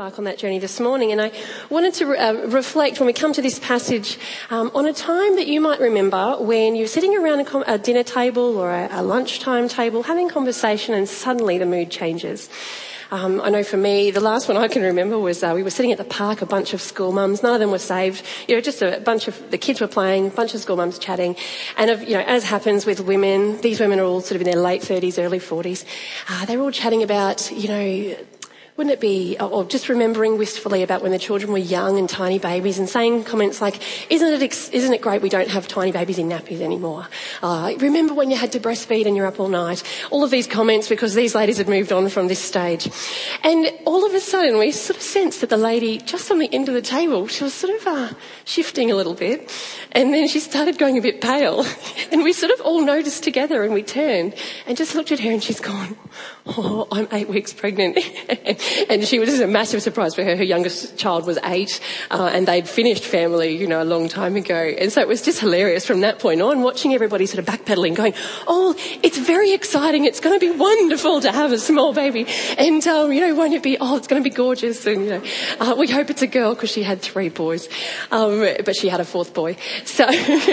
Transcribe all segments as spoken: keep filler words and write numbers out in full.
embark on that journey this morning, and I wanted to uh, reflect when we come to this passage um, on a time that you might remember when you're sitting around a, com- a dinner table or a, a lunchtime table having conversation and suddenly the mood changes. Um, I know for me, the last one I can remember was uh, we were sitting at the park, a bunch of school mums. None of them were saved. You know, just a bunch of the kids were playing, a bunch of school mums chatting. And, of, you know, as happens with women, these women are all sort of in their late thirties, early forties. Uh, they were all chatting about, you know, wouldn't it be, or just remembering wistfully about when the children were young and tiny babies and saying comments like, isn't it, ex- isn't it great we don't have tiny babies in nappies anymore? Uh, remember when you had to breastfeed and you're up all night? All of these comments because these ladies had moved on from this stage. And all of a sudden we sort of sensed that the lady just on the end of the table, she was sort of uh, shifting a little bit. And then she started going a bit pale. And we sort of all noticed together and we turned and just looked at her and she's gone, oh, I'm eight weeks pregnant. And she was a massive surprise for her. Her youngest child was eight, uh, and they'd finished family, you know, a long time ago. And so it was just hilarious from that point on, watching everybody sort of backpedaling, going, oh, it's very exciting. It's going to be wonderful to have a small baby. And, um, you know, won't it be, oh, it's going to be gorgeous. And, you know, uh, we hope it's a girl because she had three boys, um, but she had a fourth boy. So,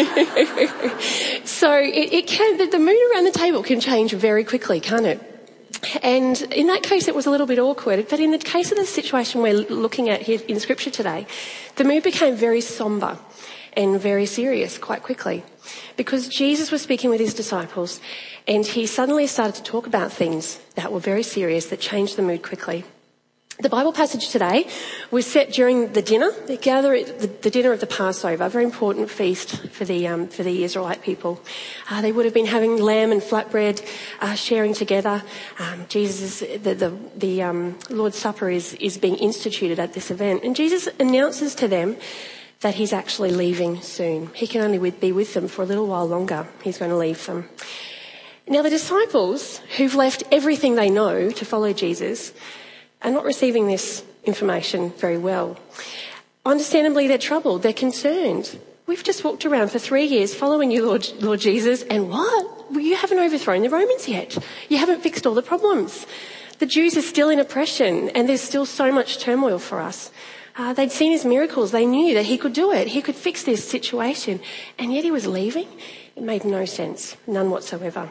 so it, it can, the, the mood around the table can change very quickly, can't it? And in that case, it was a little bit awkward. But in the case of the situation we're looking at here in Scripture today, the mood became very sombre and very serious quite quickly because Jesus was speaking with his disciples and he suddenly started to talk about things that were very serious that changed the mood quickly. The Bible passage today was set during the dinner, the gather, the, the dinner of the Passover, a very important feast for the um, for the Israelite people. Uh, they would have been having lamb and flatbread, uh, sharing together. Um, Jesus, is, the the, the um, Lord's Supper is is being instituted at this event, and Jesus announces to them that he's actually leaving soon. He can only with, be with them for a little while longer. He's going to leave them. Now, the disciples who've left everything they know to follow Jesus are not receiving this information very well. Understandably, they're troubled. They're concerned. We've just walked around for three years following you, Lord, Lord Jesus, and what? Well, you haven't overthrown the Romans yet. You haven't fixed all the problems. The Jews are still in oppression, and there's still so much turmoil for us. Uh, they'd seen his miracles. They knew that he could do it. He could fix this situation. And yet he was leaving? It made no sense. None whatsoever.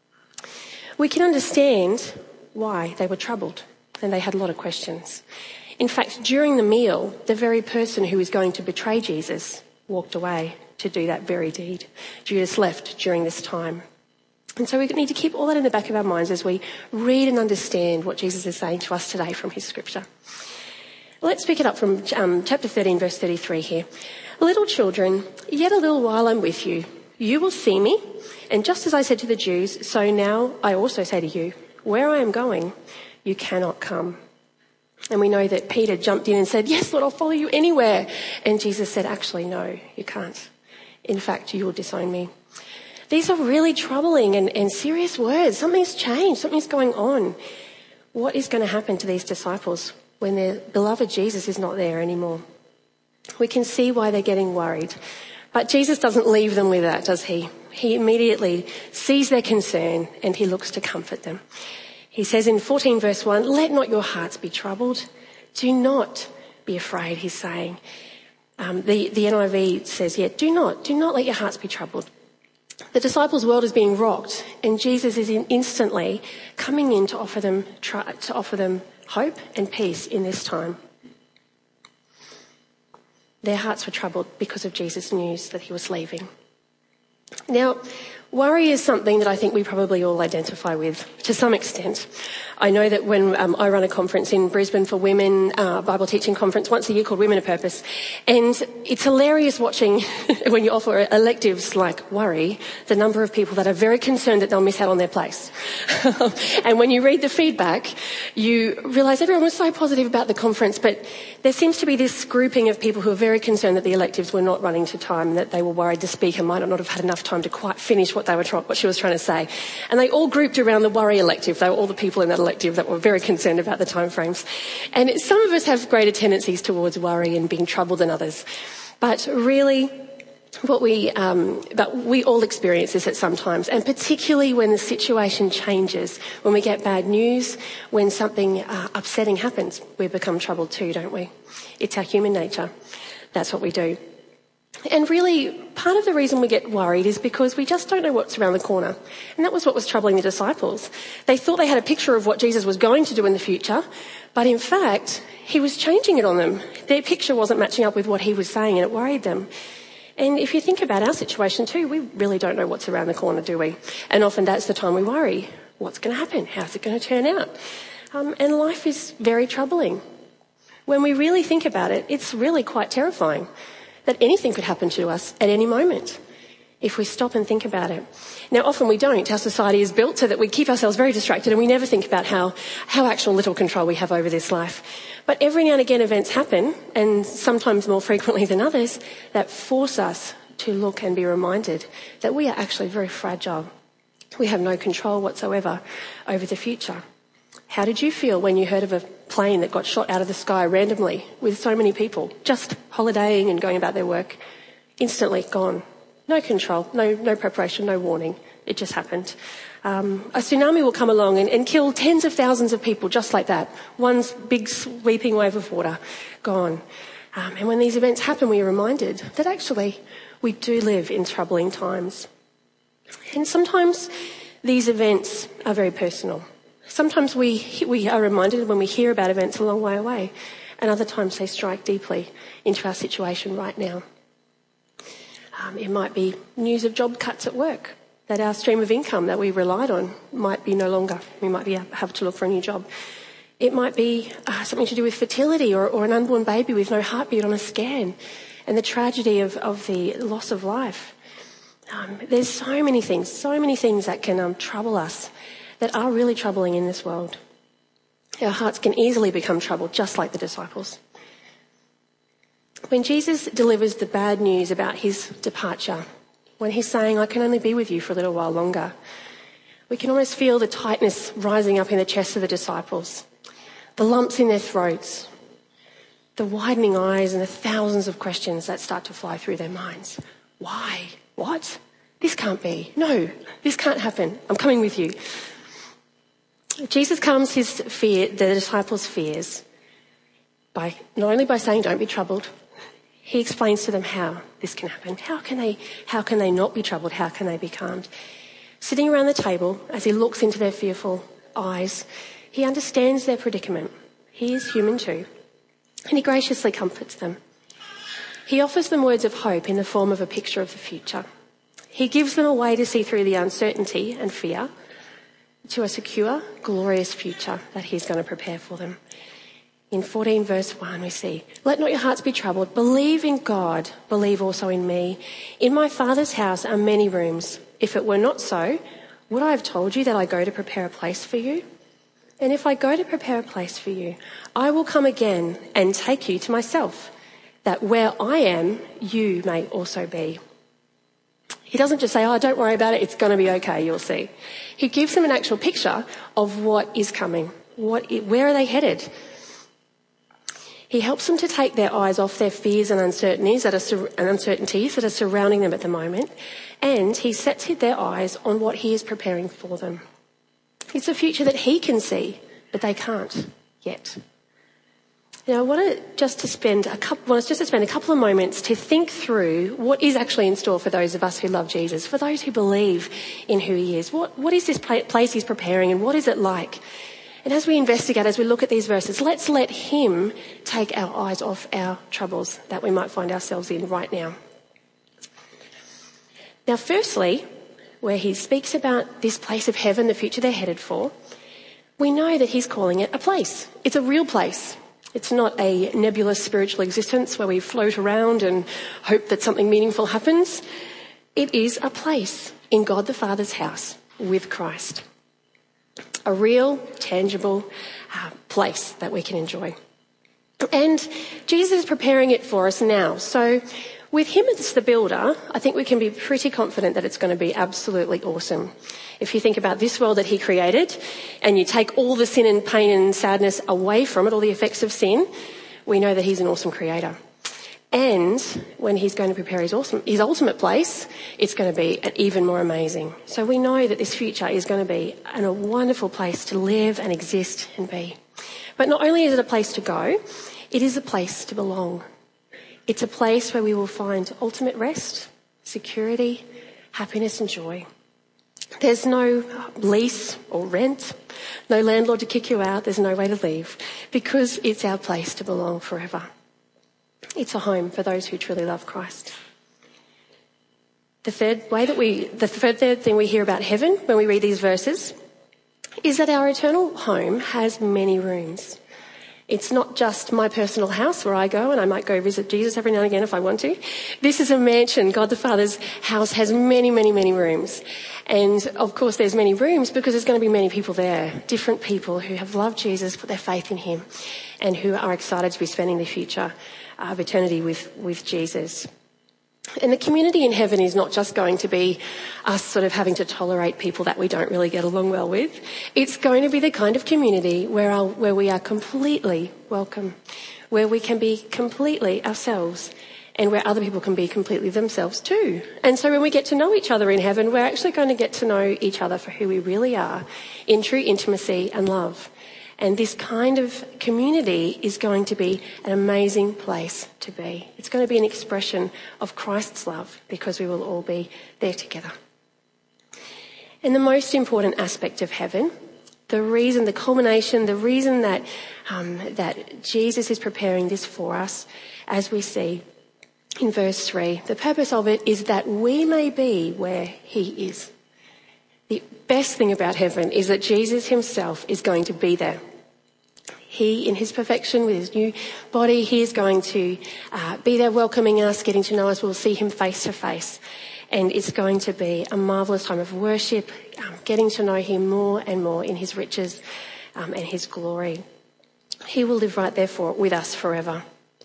We can understand why they were troubled. And they had a lot of questions. In fact, during the meal, the very person who was going to betray Jesus walked away to do that very deed. Judas left during this time. And so we need to keep all that in the back of our minds as we read and understand what Jesus is saying to us today from his scripture. Let's pick it up from um, chapter thirteen, verse thirty-three here. Little children, yet a little while I'm with you. You will see me. And just as I said to the Jews, so now I also say to you, where I am going, you cannot come. And we know that Peter jumped in and said, yes, Lord, I'll follow you anywhere. And Jesus said, actually, no, you can't. In fact, you will disown me. These are really troubling and, and serious words. Something's changed. Something's going on. What is going to happen to these disciples when their beloved Jesus is not there anymore? We can see why they're getting worried. But Jesus doesn't leave them with that, does he? He immediately sees their concern and he looks to comfort them. He says in fourteen verse one, let not your hearts be troubled. Do not be afraid, he's saying. Um, the, the N I V says, yeah, do not, do not let your hearts be troubled. The disciples' world is being rocked and Jesus is in instantly coming in to offer them, try, to offer them hope and peace in this time. Their hearts were troubled because of Jesus' news that he was leaving. Now, worry is something that I think we probably all identify with to some extent. I know that when um, I run a conference in Brisbane for women, uh, Bible teaching conference once a year called Women of Purpose, and it's hilarious watching when you offer electives like worry, the number of people that are very concerned that they'll miss out on their place. And when you read the feedback, you realise everyone was so positive about the conference, but there seems to be this grouping of people who are very concerned that the electives were not running to time, that they were worried the speaker might not have had enough time to quite finish what they were trying, what she was trying to say. And they all grouped around the worry elective. They were all the people in that elective that were very concerned about the timeframes. And it, some of us have greater tendencies towards worry and being troubled than others. But really, What we, um, but we all experience this at some times, and particularly when the situation changes, when we get bad news, when something uh, upsetting happens, we become troubled too, don't we? It's our human nature. That's what we do. And really, part of the reason we get worried is because we just don't know what's around the corner. And that was what was troubling the disciples. They thought they had a picture of what Jesus was going to do in the future, but in fact, he was changing it on them. Their picture wasn't matching up with what he was saying, and it worried them. And if you think about our situation too, we really don't know what's around the corner, do we? And often that's the time we worry. What's going to happen? How's it going to turn out? Um, and life is very troubling. When we really think about it, it's really quite terrifying that anything could happen to us at any moment if we stop and think about it. Now, often we don't. Our society is built so that we keep ourselves very distracted and we never think about how, how actual little control we have over this life. But every now and again events happen, and sometimes more frequently than others, that force us to look and be reminded that we are actually very fragile. We have no control whatsoever over the future. How did you feel when you heard of a plane that got shot out of the sky randomly with so many people just holidaying and going about their work? Instantly gone. No control, no, no preparation, no warning. It just happened. Um, a tsunami will come along and, and kill tens of thousands of people just like that. One big sweeping wave of water, gone. Um, and when these events happen, we are reminded that actually we do live in troubling times. And sometimes these events are very personal. Sometimes we, we are reminded when we hear about events a long way away, and other times they strike deeply into our situation right now. Um, it might be news of job cuts at work, that our stream of income that we relied on might be no longer. We might be have to look for a new job. It might be uh, something to do with fertility or, or an unborn baby with no heartbeat on a scan, and the tragedy of, of the loss of life. Um, there's so many things, so many things that can um, trouble us, that are really troubling in this world. Our hearts can easily become troubled, just like the disciples. When Jesus delivers the bad news about his departure, when he's saying, I can only be with you for a little while longer, we can almost feel the tightness rising up in the chests of the disciples, the lumps in their throats, the widening eyes and the thousands of questions that start to fly through their minds. Why? What? This can't be. No, this can't happen. I'm coming with you. Jesus calms his fear, the disciples' fears, by not only by saying, don't be troubled, he explains to them how this can happen. How can they, how can they not be troubled? How can they be calmed? Sitting around the table, as he looks into their fearful eyes, he understands their predicament. He is human too, and he graciously comforts them. He offers them words of hope in the form of a picture of the future. He gives them a way to see through the uncertainty and fear to a secure, glorious future that he's going to prepare for them. In fourteen verse one we see, let not your hearts be troubled. Believe in God. Believe also in me. In my Father's house are many rooms. If it were not so, would I have told you that I go to prepare a place for you? And if I go to prepare a place for you, I will come again and take you to myself, that where I am, you may also be. He doesn't just say, oh, don't worry about it, it's going to be okay, you'll see. He gives them an actual picture of what is coming. What, where are they headed? He helps them to take their eyes off their fears and uncertainties that are, and uncertainties that are surrounding them at the moment, and he sets their eyes on what he is preparing for them. It's a future that he can see, but they can't yet. Now, I want to just to spend a couple, want us just to spend a couple of moments to think through what is actually in store for those of us who love Jesus, for those who believe in who he is. What, what is this place he's preparing, and what is it like? And as we investigate, as we look at these verses, let's let him take our eyes off our troubles that we might find ourselves in right now. Now, firstly, where he speaks about this place of heaven, the future they're headed for, we know that he's calling it a place. It's a real place. It's not a nebulous spiritual existence where we float around and hope that something meaningful happens. It is a place in God the Father's house with Christ. A real, tangible uh, place that we can enjoy. And Jesus is preparing it for us now. So with him as the builder, I think we can be pretty confident that it's going to be absolutely awesome. If you think about this world that he created and you take all the sin and pain and sadness away from it, all the effects of sin, we know that he's an awesome creator. And when he's going to prepare his, awesome, his ultimate place, it's going to be even more amazing. So we know that this future is going to be in a wonderful place to live and exist and be. But not only is it a place to go, it is a place to belong. It's a place where we will find ultimate rest, security, happiness and joy. There's no lease or rent, no landlord to kick you out, there's no way to leave, because it's our place to belong forever. It's a home for those who truly love Christ. The third way that we, the third, third thing we hear about heaven when we read these verses is that our eternal home has many rooms. It's not just my personal house where I go and I might go visit Jesus every now and again if I want to. This is a mansion. God the Father's house has many, many, many rooms. And of course there's many rooms because there's going to be many people there, different people who have loved Jesus, put their faith in him, and who are excited to be spending the future of eternity with, with Jesus. And the community in heaven is not just going to be us sort of having to tolerate people that we don't really get along well with. It's going to be the kind of community where, our, where we are completely welcome, where we can be completely ourselves, and where other people can be completely themselves too. And so when we get to know each other in heaven, we're actually going to get to know each other for who we really are in true intimacy and love. And this kind of community is going to be an amazing place to be. It's going to be an expression of Christ's love because we will all be there together. And the most important aspect of heaven, the reason, the culmination, the reason that, um, that Jesus is preparing this for us, as we see in verse three, the purpose of it is that we may be where he is. The best thing about heaven is that Jesus himself is going to be there. He, in his perfection, with his new body, he is going to uh, be there welcoming us, getting to know us. We'll see him face to face. And it's going to be a marvellous time of worship, um, getting to know him more and more in his riches um, and his glory. He will live right there for, with us forever.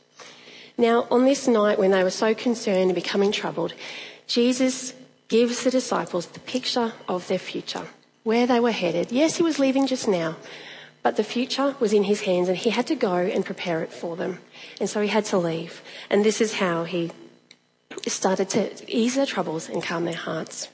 Now, on this night when they were so concerned and becoming troubled, Jesus gives the disciples the picture of their future, where they were headed. Yes, he was leaving just now, but the future was in his hands and he had to go and prepare it for them. And so he had to leave. And this is how he started to ease their troubles and calm their hearts.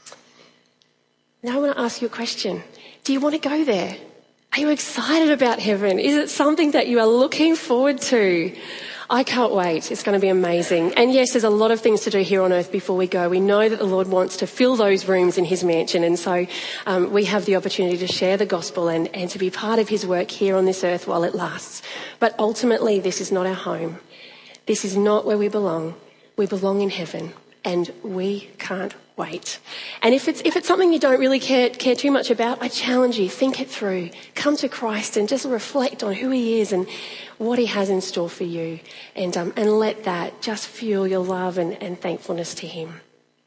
Now I want to ask you a question. Do you want to go there? Are you excited about heaven? Is it something that you are looking forward to? I can't wait. It's going to be amazing. And yes, there's a lot of things to do here on earth before we go. We know that the Lord wants to fill those rooms in his mansion. And so um, we have the opportunity to share the gospel and, and to be part of his work here on this earth while it lasts. But ultimately, this is not our home. This is not where we belong. We belong in heaven. And we can't wait. And if it's if it's something you don't really care care too much about, I challenge you, think it through. Come to Christ and just reflect on who he is and what he has in store for you. And um, and let that just fuel your love and, and thankfulness to him.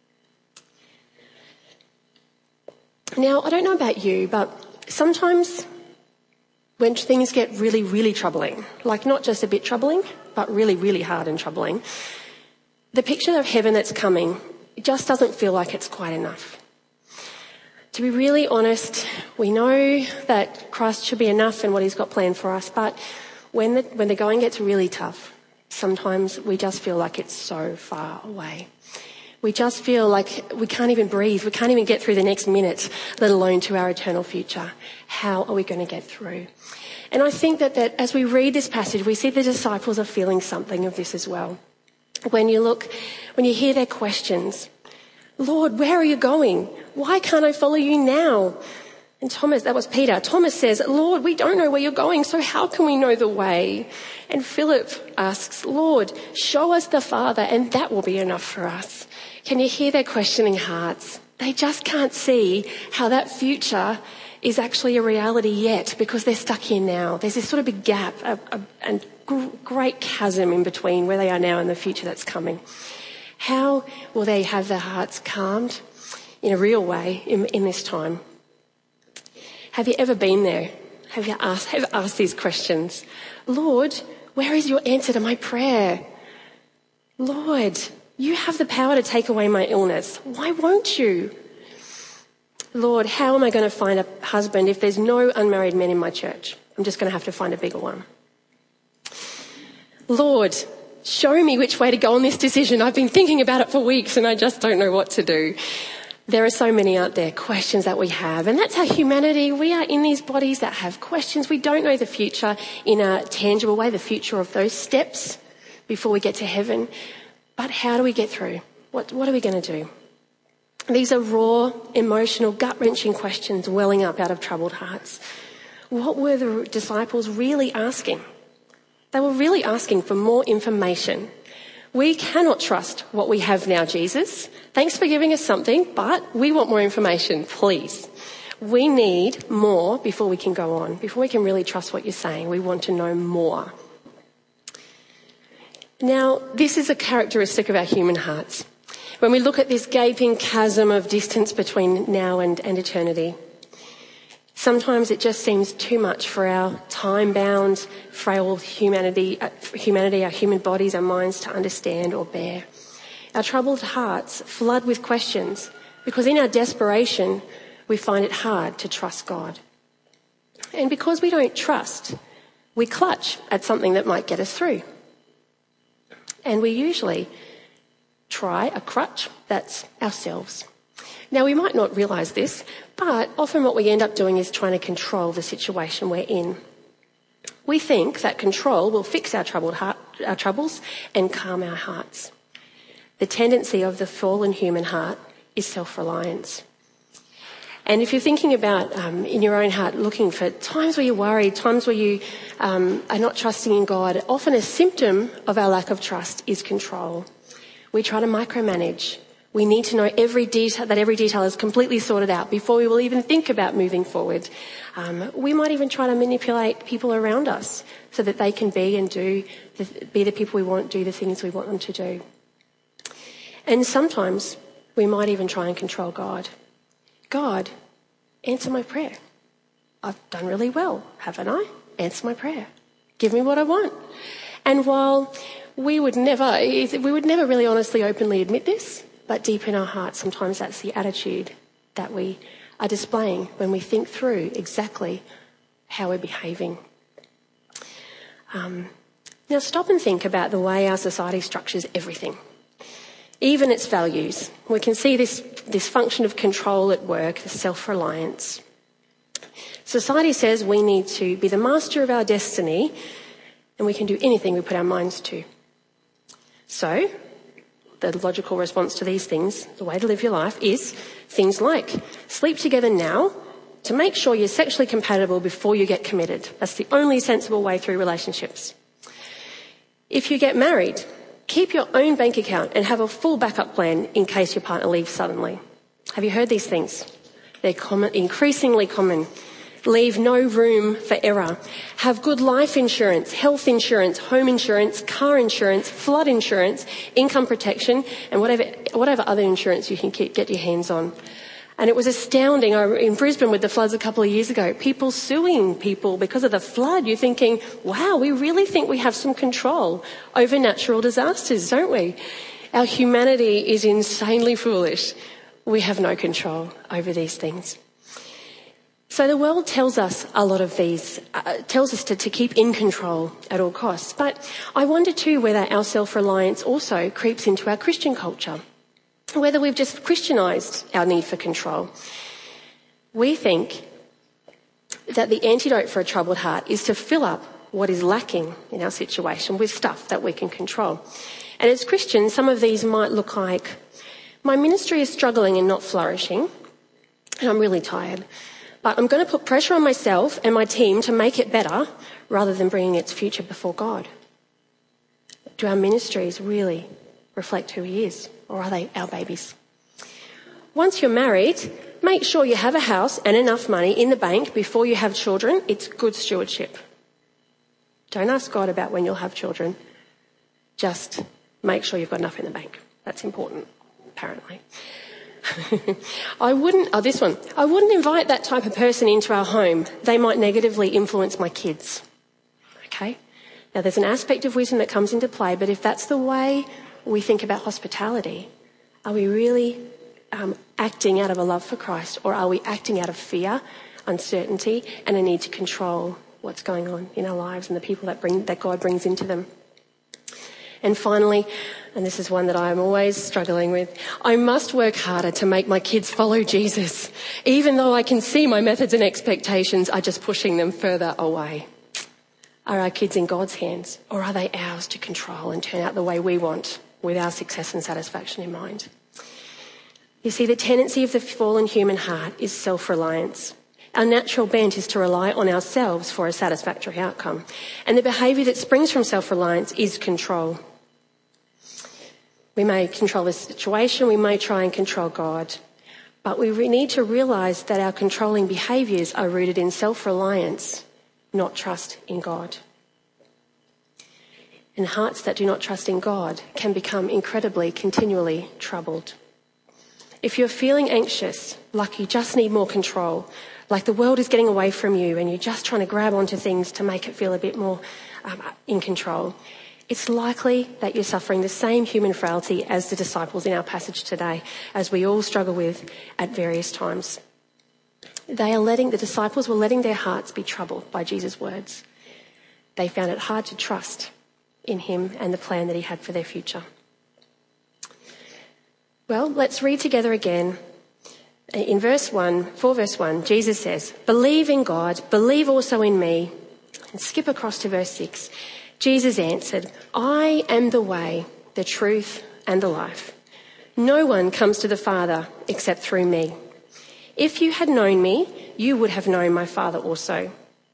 Now, I don't know about you, but sometimes when things get really, really troubling, like not just a bit troubling, but really, really hard and troubling, the picture of heaven that's coming, it just doesn't feel like it's quite enough. To be really honest, we know that Christ should be enough and what he's got planned for us, but when the, when the going gets really tough, sometimes we just feel like it's so far away. We just feel like we can't even breathe. We can't even get through the next minute, let alone to our eternal future. How are we going to get through? And I think that, that as we read this passage, we see the disciples are feeling something of this as well. When you look, when you hear their questions, Lord, where are you going? Why can't I follow you now? And Thomas, that was Peter. Thomas says, Lord, we don't know where you're going, so how can we know the way? And Philip asks, Lord, show us the Father, and that will be enough for us. Can you hear their questioning hearts? They just can't see how that future is actually a reality yet because they're stuck here now. There's this sort of big gap, a, a, a great chasm in between where they are now and the future that's coming. How will they have their hearts calmed in a real way in, in this time? Have you ever been there? Have you asked, have asked these questions? Lord, where is your answer to my prayer? Lord, you have the power to take away my illness. Why won't you? Lord, how am I going to find a husband if there's no unmarried men in my church? I'm just going to have to find a bigger one. Lord, show me which way to go on this decision. I've been thinking about it for weeks and I just don't know what to do. There are so many out there, questions that we have. And that's our humanity. We are in these bodies that have questions. We don't know the future in a tangible way, the future of those steps before we get to heaven. But how do we get through? What, what are we going to do? These are raw, emotional, gut-wrenching questions welling up out of troubled hearts. What were the disciples really asking? They were really asking for more information. We cannot trust what we have now, Jesus. Thanks for giving us something, but we want more information, please. We need more before we can go on, before we can really trust what you're saying. We want to know more. Now, this is a characteristic of our human hearts. When we look at this gaping chasm of distance between now and, and eternity, sometimes it just seems too much for our time-bound, frail humanity, uh, humanity, our human bodies, our minds to understand or bear. Our troubled hearts flood with questions because in our desperation, we find it hard to trust God. And because we don't trust, we clutch at something that might get us through. And we usually try a crutch, that's ourselves. Now, we might not realise this, but often what we end up doing is trying to control the situation we're in. We think that control will fix our troubled heart, our troubles and calm our hearts. The tendency of the fallen human heart is self-reliance. And if you're thinking about um, in your own heart looking for times where you're worried, times where you um, are not trusting in God, often a symptom of our lack of trust is control. We try to micromanage. We need to know every detail, that every detail is completely sorted out before we will even think about moving forward. Um, we might even try to manipulate people around us so that they can be and do, the, be the people we want, do the things we want them to do. And sometimes we might even try and control God. God, answer my prayer. I've done really well, haven't I? Answer my prayer. Give me what I want. And while we would never, we would never really honestly openly admit this, but deep in our hearts, sometimes that's the attitude that we are displaying when we think through exactly how we're behaving. Um, now stop and think about the way our society structures everything, even its values. We can see this, this function of control at work, the self-reliance. Society says we need to be the master of our destiny and we can do anything we put our minds to. So, the logical response to these things, the way to live your life, is things like sleep together now to make sure you're sexually compatible before you get committed. That's the only sensible way through relationships. If you get married, keep your own bank account and have a full backup plan in case your partner leaves suddenly. Have you heard these things? They're common, increasingly common. Leave no room for error. Have good life insurance, health insurance, home insurance, car insurance, flood insurance, income protection, and whatever whatever other insurance you can get your hands on. And it was astounding. I, in Brisbane with the floods a couple of years ago, people suing people because of the flood. You're thinking, wow, we really think we have some control over natural disasters, don't we? Our humanity is insanely foolish. We have no control over these things. So the world tells us a lot of these, uh, tells us to, to keep in control at all costs. But I wonder too whether our self-reliance also creeps into our Christian culture, whether we've just Christianised our need for control. We think that the antidote for a troubled heart is to fill up what is lacking in our situation with stuff that we can control. And as Christians, some of these might look like, my ministry is struggling and not flourishing, and I'm really tired. But I'm going to put pressure on myself and my team to make it better rather than bringing its future before God. Do our ministries really reflect who He is, or are they our babies? Once you're married, make sure you have a house and enough money in the bank before you have children. It's good stewardship. Don't ask God about when you'll have children. Just make sure you've got enough in the bank. That's important, apparently. I wouldn't, oh, this one. I wouldn't invite that type of person into our home. They might negatively influence my kids. Okay? Now, there's an aspect of wisdom that comes into play, but if that's the way we think about hospitality, are we really um, acting out of a love for Christ, or are we acting out of fear, uncertainty, and a need to control what's going on in our lives and the people that bring that God brings into them? And finally, and this is one that I'm always struggling with, I must work harder to make my kids follow Jesus. Even though I can see my methods and expectations are just pushing them further away. Are our kids in God's hands, or are they ours to control and turn out the way we want with our success and satisfaction in mind? You see, the tendency of the fallen human heart is self-reliance. Our natural bent is to rely on ourselves for a satisfactory outcome. And the behaviour that springs from self-reliance is control. We may control the situation, we may try and control God, but we need to realise that our controlling behaviours are rooted in self-reliance, not trust in God. And hearts that do not trust in God can become incredibly, continually troubled. If you're feeling anxious, like you just need more control, like the world is getting away from you and you're just trying to grab onto things to make it feel a bit more um, in control, it's likely that you're suffering the same human frailty as the disciples in our passage today, as we all struggle with at various times. They are letting, the disciples were letting their hearts be troubled by Jesus' words. They found it hard to trust in him and the plan that he had for their future. Well, let's read together again. In verse one, for verse one, Jesus says, "Believe in God, believe also in me." And skip across to verse six. Jesus answered, "I am the way, the truth, and the life. No one comes to the Father except through me. If you had known me, you would have known my Father also."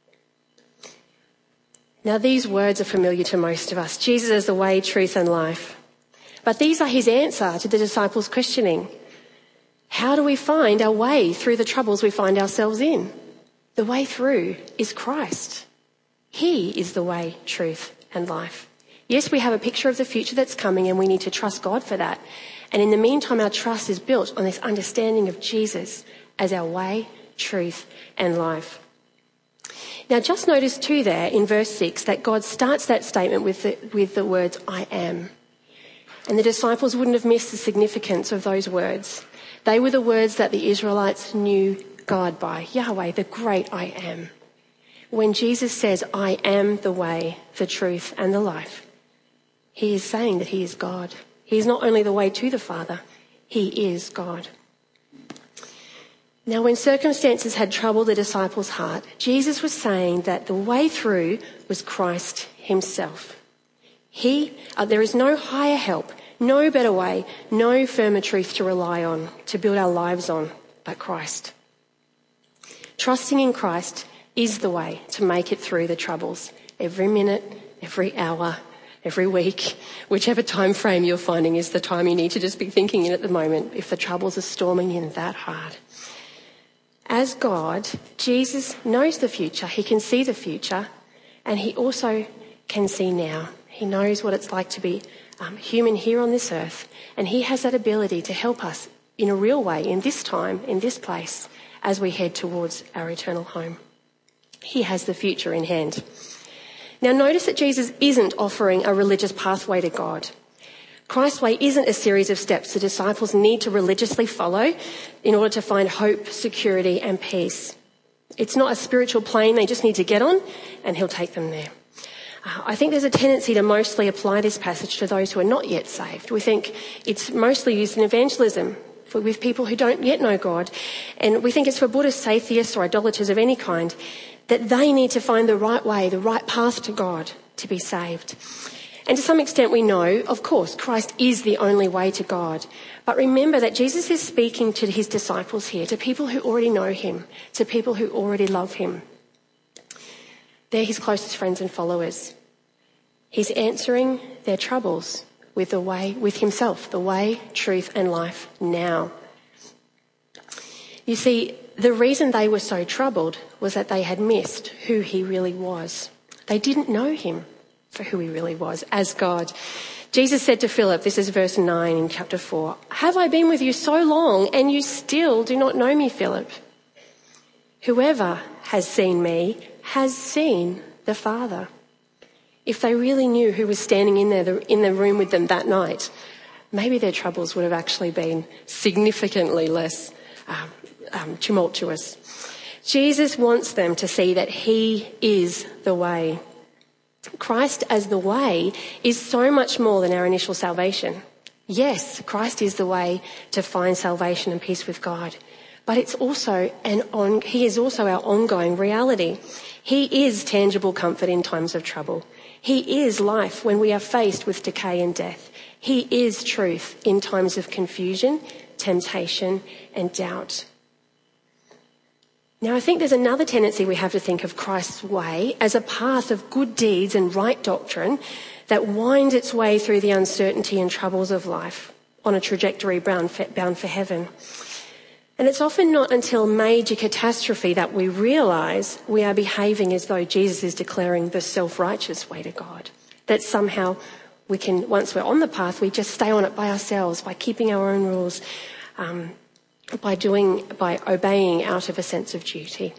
Now these words are familiar to most of us. Jesus is the way, truth, and life. But these are his answer to the disciples' questioning. How do we find our way through the troubles we find ourselves in? The way through is Christ. He is the way, truth, and life. Yes, we have a picture of the future that's coming and we need to trust God for that. And in the meantime, our trust is built on this understanding of Jesus as our way, truth, and life. Now just notice too there in verse six that God starts that statement with the, with the words, "I am." And the disciples wouldn't have missed the significance of those words. They were the words that the Israelites knew God by. Yahweh, the great I am. When Jesus says, "I am the way, the truth, and the life," he is saying that he is God. He is not only the way to the Father, he is God. Now, when circumstances had troubled the disciples' heart, Jesus was saying that the way through was Christ himself. He, uh, there is no higher help, no better way, no firmer truth to rely on, to build our lives on, but Christ. Trusting in Christ is the way to make it through the troubles. Every minute, every hour, every week, whichever time frame you're finding is the time you need to just be thinking in at the moment, if the troubles are storming in that hard. As God, Jesus knows the future. He can see the future, and he also can see now. He knows what it's like to be um, human here on this earth, and he has that ability to help us in a real way in this time, in this place, as we head towards our eternal home. He has the future in hand. Now notice that Jesus isn't offering a religious pathway to God. Christ's way isn't a series of steps the disciples need to religiously follow in order to find hope, security, and peace. It's not a spiritual plane they just need to get on, and he'll take them there. Uh, I think there's a tendency to mostly apply this passage to those who are not yet saved. We think it's mostly used in evangelism for, with people who don't yet know God. And we think it's for Buddhists, atheists, or idolaters of any kind, that they need to find the right way, the right path to God to be saved. And to some extent we know, of course, Christ is the only way to God. But remember that Jesus is speaking to his disciples here, to people who already know him, to people who already love him. They're his closest friends and followers. He's answering their troubles with the way, with himself, the way, truth, and life now. You see, the reason they were so troubled was that they had missed who he really was. They didn't know him for who he really was as God. Jesus said to Philip, this is verse nine in chapter four, "Have I been with you so long and you still do not know me, Philip? Whoever has seen me has seen the Father." If they really knew who was standing in there, in the room with them that night, maybe their troubles would have actually been significantly less um, um, tumultuous. Jesus wants them to see that he is the way. Christ as the way is so much more than our initial salvation. Yes, Christ is the way to find salvation and peace with God, but it's also an on, he is also our ongoing reality. He is tangible comfort in times of trouble. He is life when we are faced with decay and death. He is truth in times of confusion, temptation, and doubt. Now, I think there's another tendency we have to think of Christ's way as a path of good deeds and right doctrine that winds its way through the uncertainty and troubles of life on a trajectory bound for heaven. And it's often not until major catastrophe that we realise we are behaving as though Jesus is declaring the self-righteous way to God. That somehow we can, once we're on the path, we just stay on it by ourselves, by keeping our own rules, um, by doing, by obeying out of a sense of duty.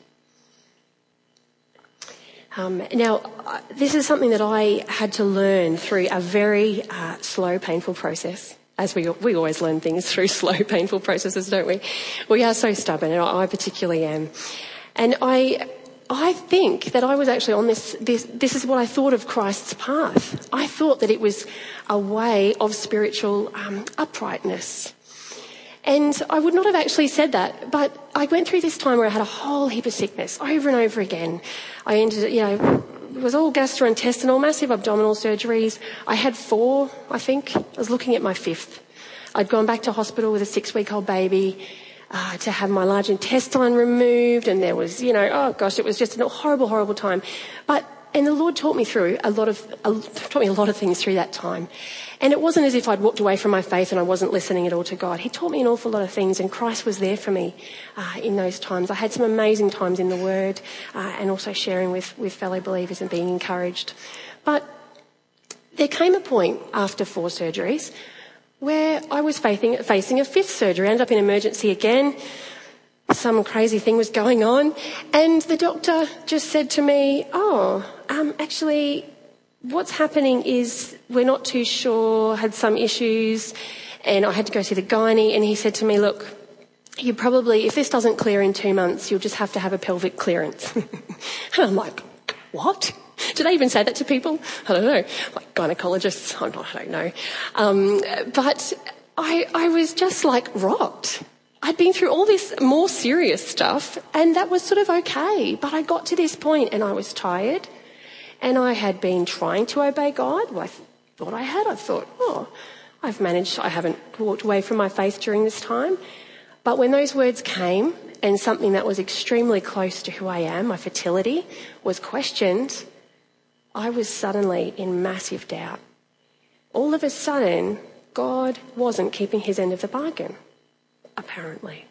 Um, now, uh, this is something that I had to learn through a very uh, slow, painful process. As we we always learn things through slow, painful processes, don't we? We are so stubborn, and I particularly am. And I I think that I was actually on this, this, this is what I thought of Christ's path. I thought that it was a way of spiritual um, uprightness. And I would not have actually said that, but I went through this time where I had a whole heap of sickness over and over again. I ended, you know, it was all gastrointestinal, massive abdominal surgeries. I had four, I think. I was looking at my fifth. I'd gone back to hospital with a six-week-old baby uh, to have my large intestine removed, and there was, you know, oh gosh, it was just a horrible, horrible time. But and the Lord taught me through a lot of, uh, taught me a lot of things through that time. And it wasn't as if I'd walked away from my faith and I wasn't listening at all to God. He taught me an awful lot of things, and Christ was there for me uh, in those times. I had some amazing times in the Word uh, and also sharing with, with fellow believers and being encouraged. But there came a point after four surgeries where I was facing, facing a fifth surgery. I ended up in emergency again. Some crazy thing was going on. And the doctor just said to me, oh, um, actually, what's happening is we're not too sure, had some issues, and I had to go see the gynae, and he said to me, look, you probably, if this doesn't clear in two months, you'll just have to have a pelvic clearance. And I'm like, what? Do they even say that to people? I don't know. Like gynecologists, I'm not, I don't know. Um, but I, I was just like rocked. I'd been through all this more serious stuff, and that was sort of okay. But I got to this point and I was tired, and I had been trying to obey God. Well, I th- thought I had. I thought, oh, I've managed. I haven't walked away from my faith during this time. But when those words came and something that was extremely close to who I am, my fertility, was questioned, I was suddenly in massive doubt. All of a sudden, God wasn't keeping his end of the bargain, apparently.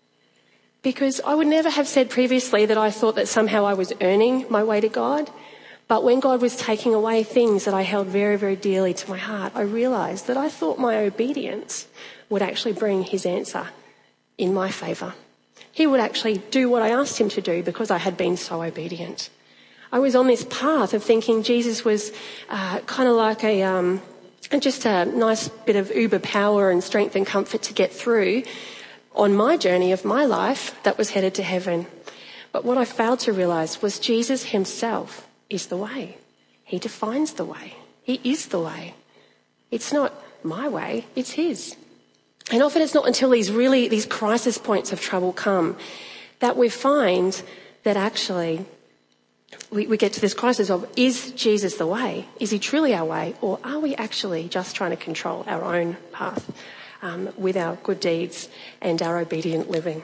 Because I would never have said previously that I thought that somehow I was earning my way to God. But when God was taking away things that I held very, very dearly to my heart, I realised that I thought my obedience would actually bring his answer in my favour. He would actually do what I asked him to do because I had been so obedient. I was on this path of thinking Jesus was uh, kind of like a um, just a nice bit of uber power and strength and comfort to get through on my journey of my life that was headed to heaven. But what I failed to realise was Jesus himself is the way. He defines the way. He is the way. It's not my way, it's his. And often it's not until these really, these crisis points of trouble come that we find that actually we, we get to this crisis of, is Jesus the way? Is he truly our way? Or are we actually just trying to control our own path um, with our good deeds and our obedient living?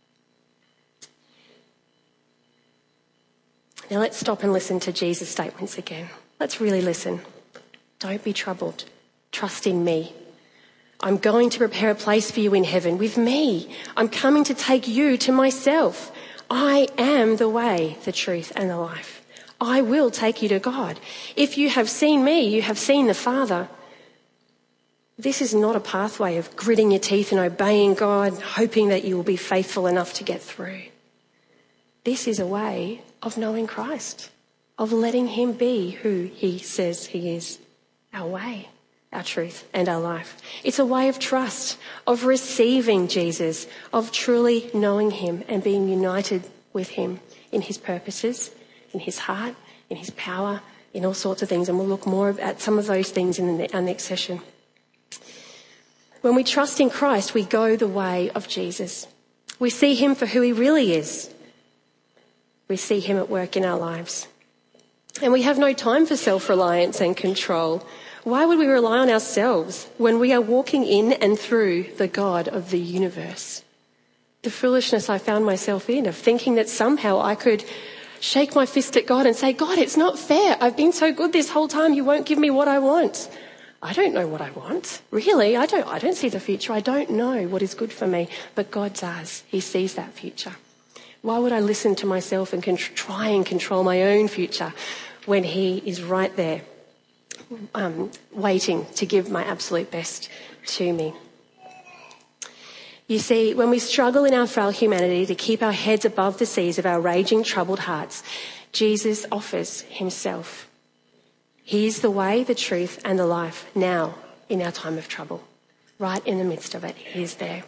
Now let's stop and listen to Jesus' statements again. Let's really listen. Don't be troubled. Trust in me. I'm going to prepare a place for you in heaven with me. I'm coming to take you to myself. I am the way, the truth, and the life. I will take you to God. If you have seen me, you have seen the Father. This is not a pathway of gritting your teeth and obeying God, hoping that you will be faithful enough to get through. This is a way of knowing Christ, of letting him be who he says he is, our way, our truth, and our life. It's a way of trust, of receiving Jesus, of truly knowing him and being united with him in his purposes, in his heart, in his power, in all sorts of things, and we'll look more at some of those things in the, our next session. When we trust in Christ, we go the way of Jesus. We see him for who he really is. We see him at work in our lives. And we have no time for self-reliance and control. Why would we rely on ourselves when we are walking in and through the God of the universe? The foolishness I found myself in of thinking that somehow I could shake my fist at God and say, God, it's not fair. I've been so good this whole time. You won't give me what I want. I don't know what I want. Really, I don't, I don't see the future. I don't know what is good for me, but God does. He sees that future. Why would I listen to myself and con- try and control my own future when he is right there, um, waiting to give my absolute best to me? You see, when we struggle in our frail humanity to keep our heads above the seas of our raging, troubled hearts, Jesus offers himself. He is the way, the truth, and the life now in our time of trouble. Right in the midst of it, he is there.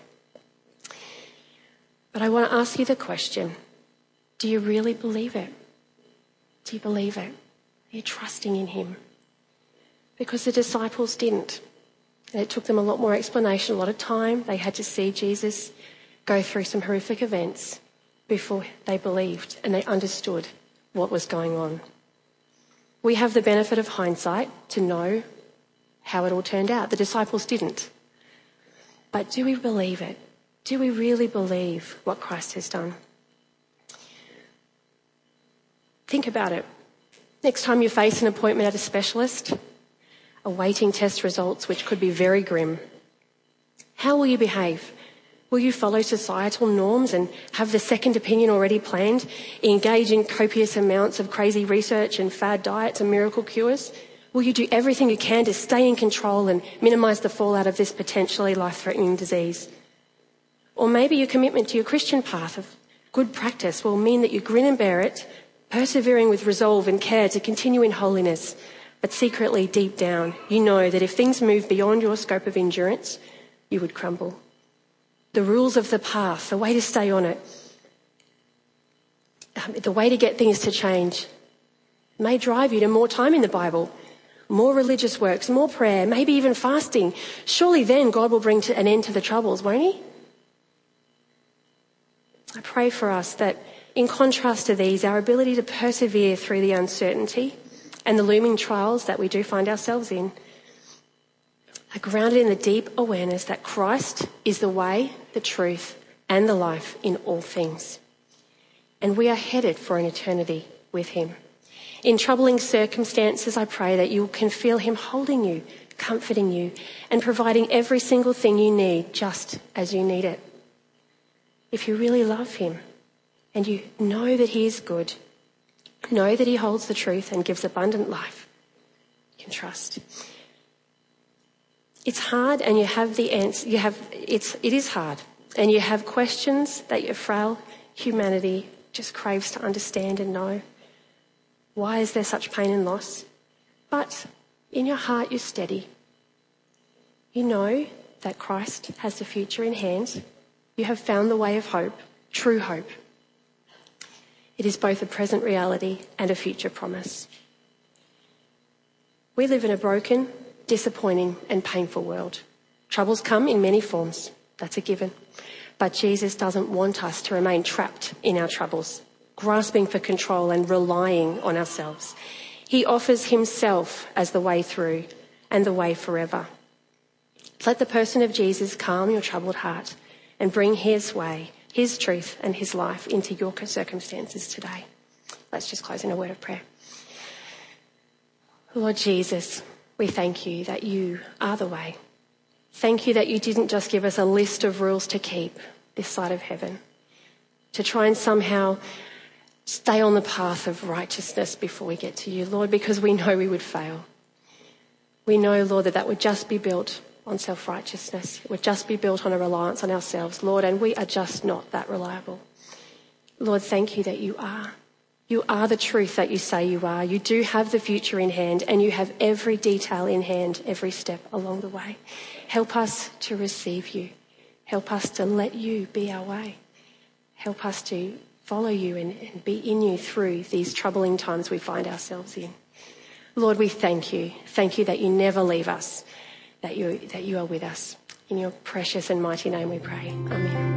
But I want to ask you the question, do you really believe it? Do you believe it? Are you trusting in him? Because the disciples didn't. And it took them a lot more explanation, a lot of time. They had to see Jesus go through some horrific events before they believed and they understood what was going on. We have the benefit of hindsight to know how it all turned out. The disciples didn't. But do we believe it? Do we really believe what Christ has done? Think about it. Next time you face an appointment at a specialist, awaiting test results which could be very grim, how will you behave? Will you follow societal norms and have the second opinion already planned, engage in copious amounts of crazy research and fad diets and miracle cures? Will you do everything you can to stay in control and minimise the fallout of this potentially life-threatening disease? Or maybe your commitment to your Christian path of good practice will mean that you grin and bear it, persevering with resolve and care to continue in holiness, but secretly deep down you know that if things move beyond your scope of endurance, you would crumble. The rules of the path, the way to stay on it, um, the way to get things to change may drive you to more time in the Bible, more religious works, more prayer, maybe even fasting. Surely then God will bring to an end to the troubles, won't he? I pray for us that in contrast to these, our ability to persevere through the uncertainty and the looming trials that we do find ourselves in are grounded in the deep awareness that Christ is the way, the truth, and the life in all things. And we are headed for an eternity with him. In troubling circumstances, I pray that you can feel him holding you, comforting you, and providing every single thing you need just as you need it. If you really love him and you know that he is good, know that he holds the truth and gives abundant life, you can trust. It's hard and you have the answer, you have, it's, it is hard and you have questions that your frail humanity just craves to understand and know. Why is there such pain and loss? But in your heart you're steady. You know that Christ has the future in hand. You have found the way of hope, true hope. It is both a present reality and a future promise. We live in a broken, disappointing and painful world. Troubles come in many forms, that's a given. But Jesus doesn't want us to remain trapped in our troubles, grasping for control and relying on ourselves. He offers himself as the way through and the way forever. Let the person of Jesus calm your troubled heart and bring his way, his truth and his life into your circumstances today. Let's just close in a word of prayer. Lord Jesus, we thank you that you are the way. Thank you that you didn't just give us a list of rules to keep this side of heaven, to try and somehow stay on the path of righteousness before we get to you, Lord, because we know we would fail. We know, Lord, that that would just be built on self-righteousness. It would just be built on a reliance on ourselves, Lord, and we are just not that reliable. Lord, thank you that you are. You are the truth that you say you are. You do have the future in hand and you have every detail in hand, every step along the way. Help us to receive you. Help us to let you be our way. Help us to follow you and, and be in you through these troubling times we find ourselves in. Lord, we thank you. Thank you that you never leave us, that you, that you are with us. In your precious and mighty name we pray. Amen.